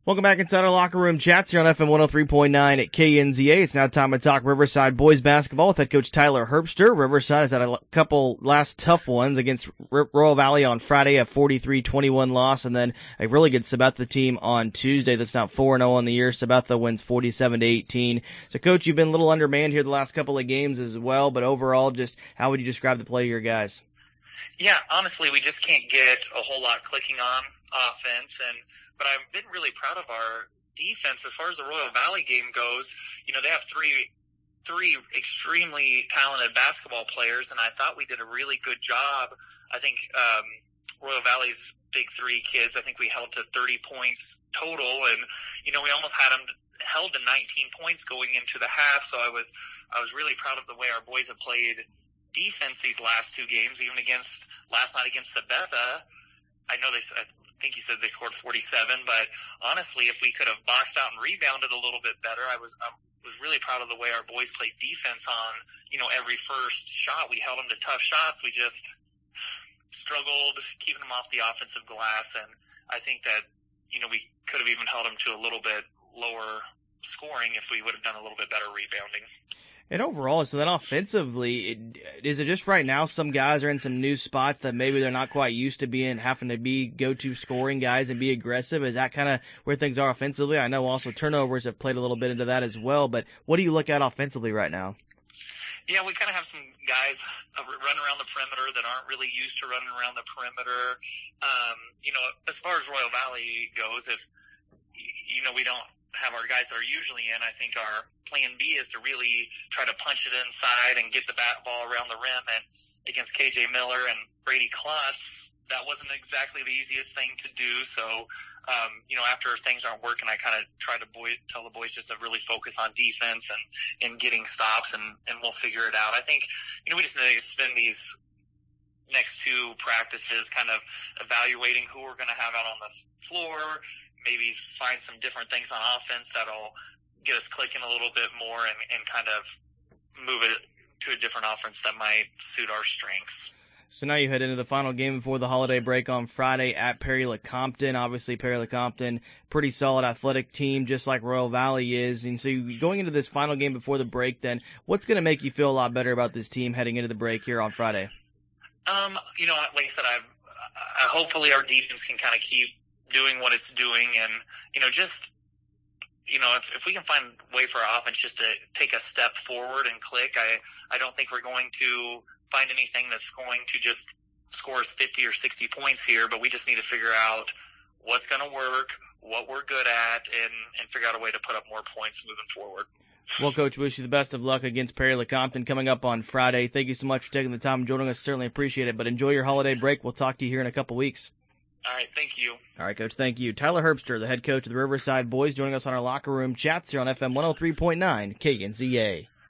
Welcome back inside our locker room chats here on FM 103.9 at KNZA. It's now time to talk Riverside boys basketball with head coach Tyler Herbster. Riverside has had a couple last tough ones against Royal Valley on Friday, a 43-21 loss, and then a really good Sabetha team on Tuesday that's now 4-0 on the year. Sabetha wins 47-18. So, Coach, you've been a little undermanned here the last couple of games as well, but overall, just how would you describe the play of your guys? Yeah, honestly, we just can't get a whole lot clicking on offense, but I've been really proud of our defense as far as the Royal Valley game goes. You know, they have three extremely talented basketball players, and I thought we did a really good job. I think Royal Valley's big three kids, I think we held to 30 points total, and you know, we almost had them held to 19 points going into the half. So I was really proud of the way our boys have played defense these last two games, even against last night against Sabetha. I think you said they scored 47, but honestly, if we could have boxed out and rebounded a little bit better, I was really proud of the way our boys played defense on, you know, every first shot. We held them to tough shots. We just struggled keeping them off the offensive glass, and I think that, you know, we could have even held them to a little bit lower scoring if we would have done a little bit better rebounding. And overall, so then offensively, is it just right now some guys are in some new spots that maybe they're not quite used to having to be go-to scoring guys and be aggressive? Is that kind of where things are offensively? I know also turnovers have played a little bit into that as well, but what do you look at offensively right now? Yeah, we kind of have some guys run around the perimeter that aren't really used to running around the perimeter. You know, as far as Royal Valley goes, if, you know, we don't have our guys that are usually in, I think our plan B is to really try to punch it inside and get the ball around the rim. And against KJ Miller and Brady Klutz, that wasn't exactly the easiest thing to do. So, you know, after things aren't working, I kind of try to tell the boys just to really focus on defense and getting stops, and we'll figure it out. I think, you know, we just need to spend these next two practices kind of evaluating who we're going to have out on the floor, maybe find some different things on offense that'll get us clicking a little bit more and kind of move it to a different offense that might suit our strengths. So now you head into the final game before the holiday break on Friday at Perry-LeCompton. Obviously, Perry-LeCompton, pretty solid athletic team, just like Royal Valley is. And so going into this final game before the break, then, what's going to make you feel a lot better about this team heading into the break here on Friday? You know, like I said, hopefully our defense can kind of keep doing what it's doing, and, you know, just, you know, if we can find a way for our offense just to take a step forward and click, I don't think we're going to find anything that's going to just score us 50 or 60 points here, but we just need to figure out what's going to work, what we're good at, and figure out a way to put up more points moving forward. Well, Coach, wish you the best of luck against Perry-LeCompton coming up on Friday. Thank you so much for taking the time and joining us. Certainly appreciate it, but enjoy your holiday break. We'll talk to you here in a couple weeks. All right, thank you. All right, Coach, thank you. Tyler Herbster, the head coach of the Riverside Boys, joining us on our locker room chats here on FM 103.9 KNZA.